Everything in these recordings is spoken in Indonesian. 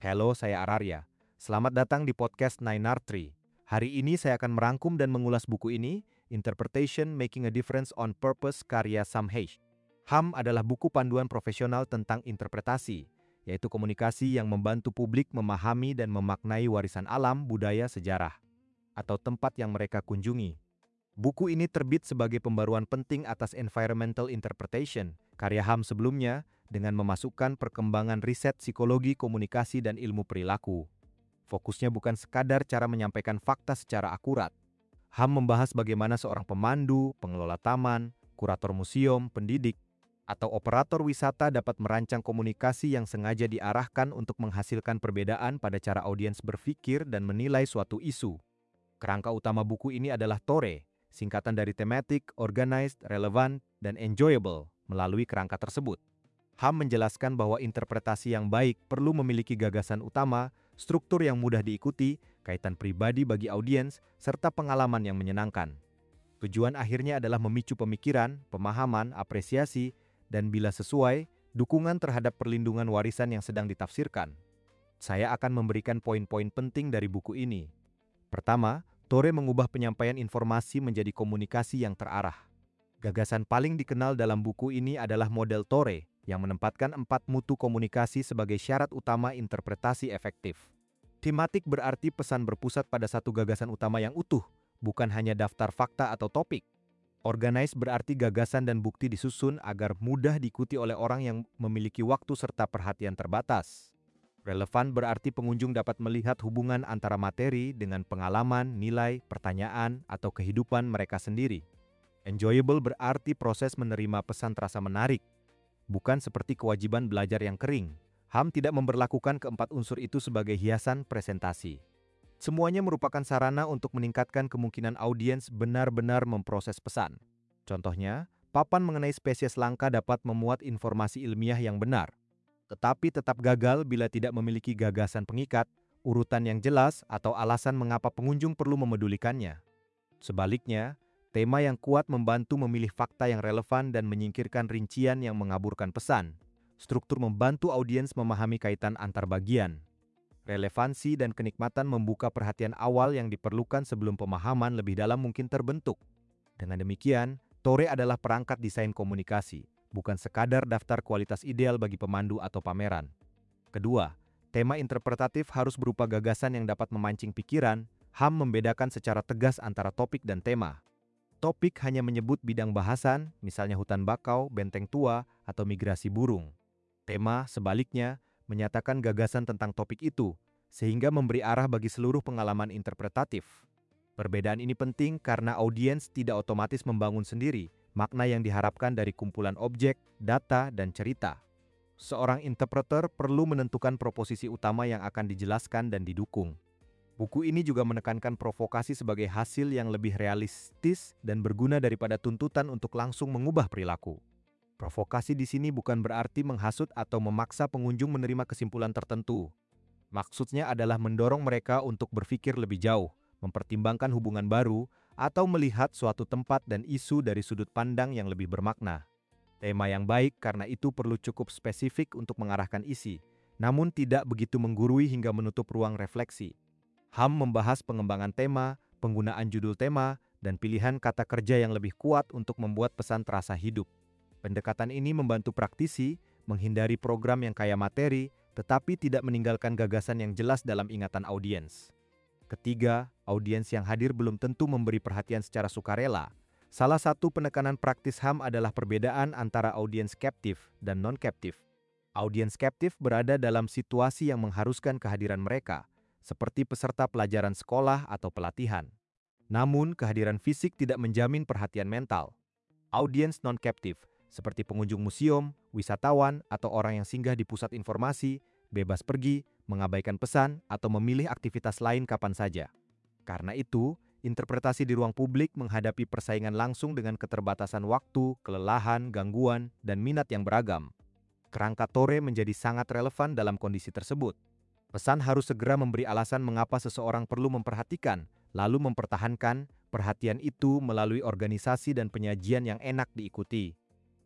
Halo, saya Ararya. Selamat datang di podcast Nine Art Tree. Hari ini saya akan merangkum dan mengulas buku ini, Interpretation Making a Difference on Purpose karya Sam Hayes. HAM adalah buku panduan profesional tentang interpretasi, yaitu komunikasi yang membantu publik memahami dan memaknai warisan alam, budaya, sejarah, atau tempat yang mereka kunjungi. Buku ini terbit sebagai pembaruan penting atas Environmental Interpretation, karya HAM sebelumnya, dengan memasukkan perkembangan riset psikologi, komunikasi, dan ilmu perilaku. Fokusnya bukan sekadar cara menyampaikan fakta secara akurat. HAM membahas bagaimana seorang pemandu, pengelola taman, kurator museum, pendidik, atau operator wisata dapat merancang komunikasi yang sengaja diarahkan untuk menghasilkan perbedaan pada cara audiens berpikir dan menilai suatu isu. Kerangka utama buku ini adalah TORE, singkatan dari Thematic, Organized, Relevant, dan Enjoyable. Melalui kerangka tersebut, HAM menjelaskan bahwa interpretasi yang baik perlu memiliki gagasan utama, struktur yang mudah diikuti, kaitan pribadi bagi audiens, serta pengalaman yang menyenangkan. Tujuan akhirnya adalah memicu pemikiran, pemahaman, apresiasi, dan bila sesuai, dukungan terhadap perlindungan warisan yang sedang ditafsirkan. Saya akan memberikan poin-poin penting dari buku ini. Pertama, TORE mengubah penyampaian informasi menjadi komunikasi yang terarah. Gagasan paling dikenal dalam buku ini adalah model TORE, yang menempatkan 4 mutu komunikasi sebagai syarat utama interpretasi efektif. Tematik berarti pesan berpusat pada satu gagasan utama yang utuh, bukan hanya daftar fakta atau topik. Organize berarti gagasan dan bukti disusun agar mudah diikuti oleh orang yang memiliki waktu serta perhatian terbatas. Relevan berarti pengunjung dapat melihat hubungan antara materi dengan pengalaman, nilai, pertanyaan, atau kehidupan mereka sendiri. Enjoyable berarti proses menerima pesan terasa menarik, bukan seperti kewajiban belajar yang kering. HAM tidak memberlakukan keempat unsur itu sebagai hiasan presentasi. Semuanya merupakan sarana untuk meningkatkan kemungkinan audiens benar-benar memproses pesan. Contohnya, papan mengenai spesies langka dapat memuat informasi ilmiah yang benar, tetapi tetap gagal bila tidak memiliki gagasan pengikat, urutan yang jelas, atau alasan mengapa pengunjung perlu memedulikannya. Sebaliknya, tema yang kuat membantu memilih fakta yang relevan dan menyingkirkan rincian yang mengaburkan pesan. Struktur membantu audiens memahami kaitan antar bagian. Relevansi dan kenikmatan membuka perhatian awal yang diperlukan sebelum pemahaman lebih dalam mungkin terbentuk. Dengan demikian, TORE adalah perangkat desain komunikasi, bukan sekadar daftar kualitas ideal bagi pemandu atau pameran. Kedua, tema interpretatif harus berupa gagasan yang dapat memancing pikiran. HAM membedakan secara tegas antara topik dan tema. Topik hanya menyebut bidang bahasan, misalnya hutan bakau, benteng tua, atau migrasi burung. Tema, sebaliknya, menyatakan gagasan tentang topik itu, sehingga memberi arah bagi seluruh pengalaman interpretatif. Perbedaan ini penting karena audiens tidak otomatis membangun sendiri makna yang diharapkan dari kumpulan objek, data, dan cerita. Seorang interpreter perlu menentukan proposisi utama yang akan dijelaskan dan didukung. Buku ini juga menekankan provokasi sebagai hasil yang lebih realistis dan berguna daripada tuntutan untuk langsung mengubah perilaku. Provokasi di sini bukan berarti menghasut atau memaksa pengunjung menerima kesimpulan tertentu. Maksudnya adalah mendorong mereka untuk berpikir lebih jauh, mempertimbangkan hubungan baru, atau melihat suatu tempat dan isu dari sudut pandang yang lebih bermakna. Tema yang baik karena itu perlu cukup spesifik untuk mengarahkan isi, namun tidak begitu menggurui hingga menutup ruang refleksi. HAM membahas pengembangan tema, penggunaan judul tema, dan pilihan kata kerja yang lebih kuat untuk membuat pesan terasa hidup. Pendekatan ini membantu praktisi menghindari program yang kaya materi, tetapi tidak meninggalkan gagasan yang jelas dalam ingatan audiens. Ketiga, audiens yang hadir belum tentu memberi perhatian secara sukarela. Salah satu penekanan praktis HAM adalah perbedaan antara audiens captive dan non-captive. Audiens captive berada dalam situasi yang mengharuskan kehadiran mereka, seperti peserta pelajaran sekolah atau pelatihan. Namun, kehadiran fisik tidak menjamin perhatian mental. Audiens non-captive, seperti pengunjung museum, wisatawan, atau orang yang singgah di pusat informasi, bebas pergi, mengabaikan pesan, atau memilih aktivitas lain kapan saja. Karena itu, interpretasi di ruang publik menghadapi persaingan langsung dengan keterbatasan waktu, kelelahan, gangguan, dan minat yang beragam. Kerangka TORE menjadi sangat relevan dalam kondisi tersebut. Pesan harus segera memberi alasan mengapa seseorang perlu memperhatikan, lalu mempertahankan perhatian itu melalui organisasi dan penyajian yang enak diikuti.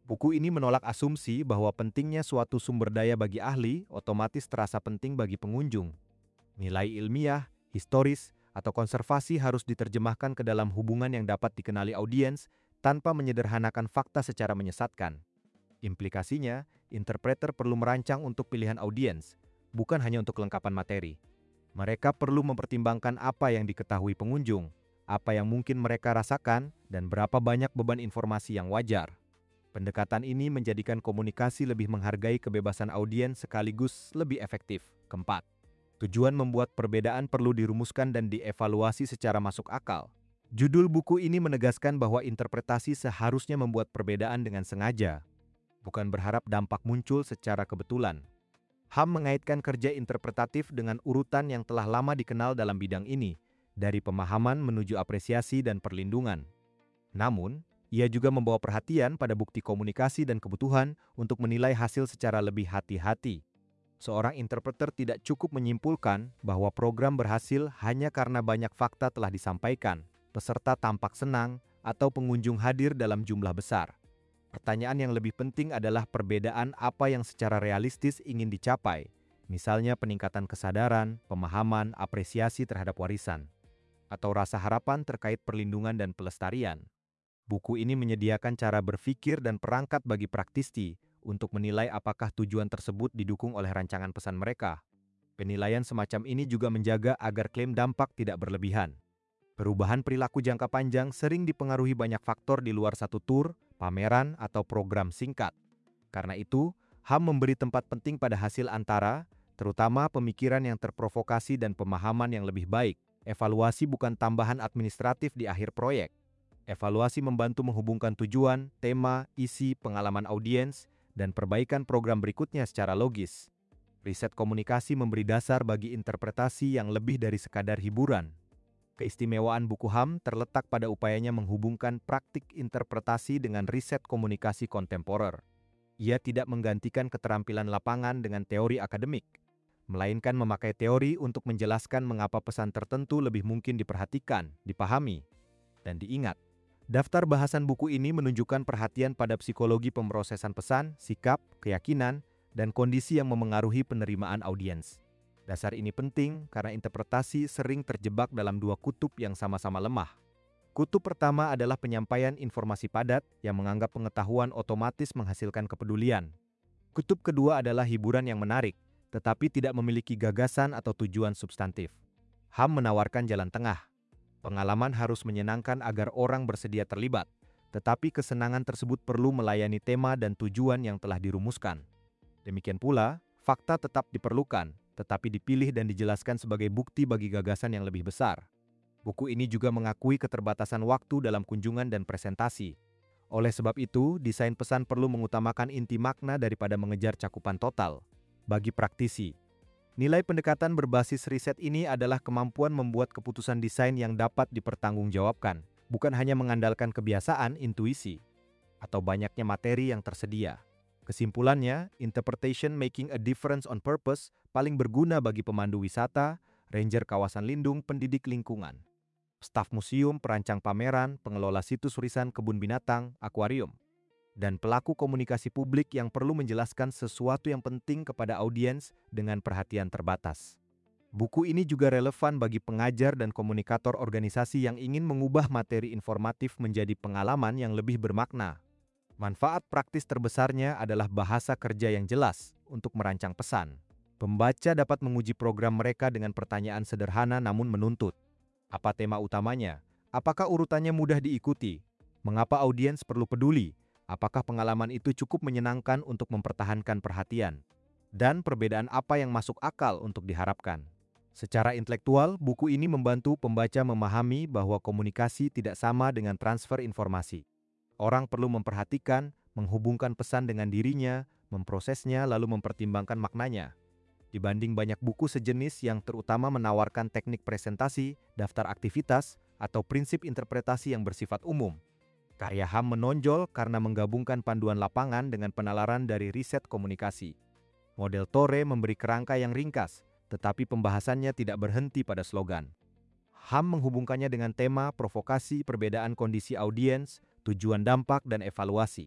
Buku ini menolak asumsi bahwa pentingnya suatu sumber daya bagi ahli otomatis terasa penting bagi pengunjung. Nilai ilmiah, historis, atau konservasi harus diterjemahkan ke dalam hubungan yang dapat dikenali audiens tanpa menyederhanakan fakta secara menyesatkan. Implikasinya, interpreter perlu merancang untuk pilihan audiens, bukan hanya untuk kelengkapan materi. Mereka perlu mempertimbangkan apa yang diketahui pengunjung, apa yang mungkin mereka rasakan, dan berapa banyak beban informasi yang wajar. Pendekatan ini menjadikan komunikasi lebih menghargai kebebasan audiens sekaligus lebih efektif. Keempat, tujuan membuat perbedaan perlu dirumuskan dan dievaluasi secara masuk akal. Judul buku ini menegaskan bahwa interpretasi seharusnya membuat perbedaan dengan sengaja, bukan berharap dampak muncul secara kebetulan. Ham mengaitkan kerja interpretatif dengan urutan yang telah lama dikenal dalam bidang ini, dari pemahaman menuju apresiasi dan perlindungan. Namun, ia juga membawa perhatian pada bukti komunikasi dan kebutuhan untuk menilai hasil secara lebih hati-hati. Seorang interpreter tidak cukup menyimpulkan bahwa program berhasil hanya karena banyak fakta telah disampaikan, peserta tampak senang, atau pengunjung hadir dalam jumlah besar. Pertanyaan yang lebih penting adalah perbedaan apa yang secara realistis ingin dicapai, misalnya peningkatan kesadaran, pemahaman, apresiasi terhadap warisan, atau rasa harapan terkait perlindungan dan pelestarian. Buku ini menyediakan cara berpikir dan perangkat bagi praktisi untuk menilai apakah tujuan tersebut didukung oleh rancangan pesan mereka. Penilaian semacam ini juga menjaga agar klaim dampak tidak berlebihan. Perubahan perilaku jangka panjang sering dipengaruhi banyak faktor di luar satu tur, pameran, atau program singkat. Karena itu, Ham memberi tempat penting pada hasil antara, terutama pemikiran yang terprovokasi dan pemahaman yang lebih baik. Evaluasi bukan tambahan administratif di akhir proyek. Evaluasi membantu menghubungkan tujuan, tema, isi, pengalaman audiens, dan perbaikan program berikutnya secara logis. Riset komunikasi memberi dasar bagi interpretasi yang lebih dari sekadar hiburan. Keistimewaan buku Ham terletak pada upayanya menghubungkan praktik interpretasi dengan riset komunikasi kontemporer. Ia tidak menggantikan keterampilan lapangan dengan teori akademik, melainkan memakai teori untuk menjelaskan mengapa pesan tertentu lebih mungkin diperhatikan, dipahami, dan diingat. Daftar bahasan buku ini menunjukkan perhatian pada psikologi pemrosesan pesan, sikap, keyakinan, dan kondisi yang memengaruhi penerimaan audiens. Dasar ini penting karena interpretasi sering terjebak dalam dua kutub yang sama-sama lemah. Kutub pertama adalah penyampaian informasi padat yang menganggap pengetahuan otomatis menghasilkan kepedulian. Kutub kedua adalah hiburan yang menarik, tetapi tidak memiliki gagasan atau tujuan substantif. Ham menawarkan jalan tengah. Pengalaman harus menyenangkan agar orang bersedia terlibat, tetapi kesenangan tersebut perlu melayani tema dan tujuan yang telah dirumuskan. Demikian pula, fakta tetap diperlukan, tetapi dipilih dan dijelaskan sebagai bukti bagi gagasan yang lebih besar. Buku ini juga mengakui keterbatasan waktu dalam kunjungan dan presentasi. Oleh sebab itu, desain pesan perlu mengutamakan inti makna daripada mengejar cakupan total. Bagi praktisi, nilai pendekatan berbasis riset ini adalah kemampuan membuat keputusan desain yang dapat dipertanggungjawabkan, bukan hanya mengandalkan kebiasaan, intuisi, atau banyaknya materi yang tersedia. Kesimpulannya, interpretation making a difference on purpose paling berguna bagi pemandu wisata, ranger kawasan lindung, pendidik lingkungan, staf museum, perancang pameran, pengelola situs warisan kebun binatang, akuarium, dan pelaku komunikasi publik yang perlu menjelaskan sesuatu yang penting kepada audiens dengan perhatian terbatas. Buku ini juga relevan bagi pengajar dan komunikator organisasi yang ingin mengubah materi informatif menjadi pengalaman yang lebih bermakna. Manfaat praktis terbesarnya adalah bahasa kerja yang jelas untuk merancang pesan. Pembaca dapat menguji program mereka dengan pertanyaan sederhana namun menuntut. Apa tema utamanya? Apakah urutannya mudah diikuti? Mengapa audiens perlu peduli? Apakah pengalaman itu cukup menyenangkan untuk mempertahankan perhatian? Dan perbedaan apa yang masuk akal untuk diharapkan? Secara intelektual, buku ini membantu pembaca memahami bahwa komunikasi tidak sama dengan transfer informasi. Orang perlu memperhatikan, menghubungkan pesan dengan dirinya, memprosesnya, lalu mempertimbangkan maknanya. Dibanding banyak buku sejenis yang terutama menawarkan teknik presentasi, daftar aktivitas, atau prinsip interpretasi yang bersifat umum, karya Ham menonjol karena menggabungkan panduan lapangan dengan penalaran dari riset komunikasi. Model Torre memberi kerangka yang ringkas, tetapi pembahasannya tidak berhenti pada slogan. Ham menghubungkannya dengan tema, provokasi, perbedaan kondisi audiens, tujuan dampak, dan evaluasi.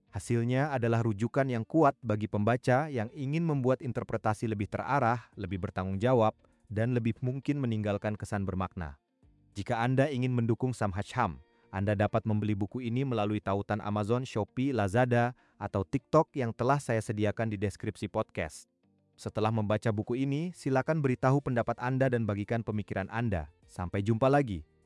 Hasilnya adalah rujukan yang kuat bagi pembaca yang ingin membuat interpretasi lebih terarah, lebih bertanggung jawab, dan lebih mungkin meninggalkan kesan bermakna. Jika Anda ingin mendukung Samhaj Ham, Anda dapat membeli buku ini melalui tautan Amazon, Shopee, Lazada, atau TikTok yang telah saya sediakan di deskripsi podcast. Setelah membaca buku ini, silakan beritahu pendapat Anda dan bagikan pemikiran Anda. Sampai jumpa lagi.